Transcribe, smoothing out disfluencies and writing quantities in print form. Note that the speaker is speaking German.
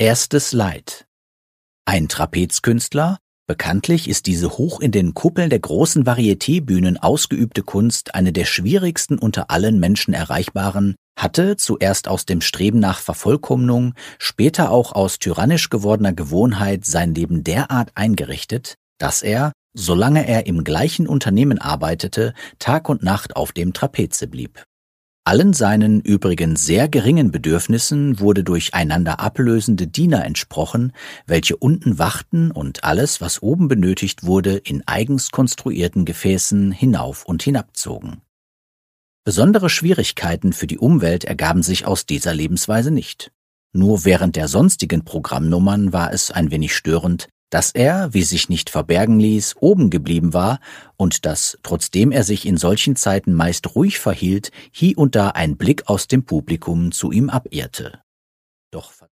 Erstes Leid. Ein Trapezkünstler, bekanntlich ist diese hoch in den Kuppeln der großen Varieté-Bühnen ausgeübte Kunst eine der schwierigsten unter allen Menschen erreichbaren, hatte zuerst aus dem Streben nach Vervollkommnung, später auch aus tyrannisch gewordener Gewohnheit sein Leben derart eingerichtet, dass er, solange er im gleichen Unternehmen arbeitete, Tag und Nacht auf dem Trapeze blieb. Allen seinen übrigens sehr geringen Bedürfnissen wurde durch einander ablösende Diener entsprochen, welche unten wachten und alles, was oben benötigt wurde, in eigens konstruierten Gefäßen hinauf und hinabzogen. Besondere Schwierigkeiten für die Umwelt ergaben sich aus dieser Lebensweise nicht. Nur während der sonstigen Programmnummern war es ein wenig störend, dass er, wie sich nicht verbergen ließ, oben geblieben war und dass, trotzdem er sich in solchen Zeiten meist ruhig verhielt, hie und da ein Blick aus dem Publikum zu ihm abirrte. Doch